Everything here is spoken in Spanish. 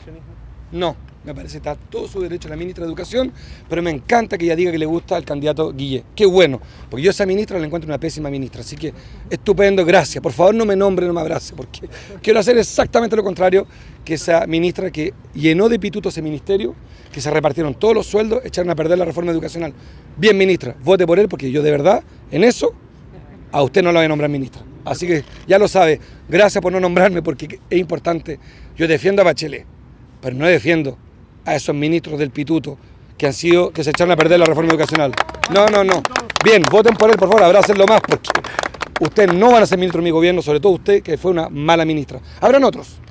reeleccionismo? No, me parece que está todo su derecho a la ministra de Educación, pero me encanta que ella diga que le gusta al candidato Guille. Qué bueno, porque yo a esa ministra la encuentro una pésima ministra, así que estupendo, gracias. Por favor no me nombre, no me abrace, porque quiero hacer exactamente lo contrario que esa ministra que llenó de pitutos ese ministerio, que se repartieron todos los sueldos, echaron a perder la reforma educacional. Bien, ministra, vote por él, porque yo de verdad, en eso, a usted no la voy a nombrar ministra. Así que ya lo sabe, gracias por no nombrarme, porque es importante. Yo defiendo a Bachelet, pero no defiendo a esos ministros del pituto que se echaron a perder la reforma educacional. No. Bien, voten por él, por favor, abrácenlo más, porque ustedes no van a ser ministro de mi gobierno, sobre todo usted, que fue una mala ministra. Habrán otros.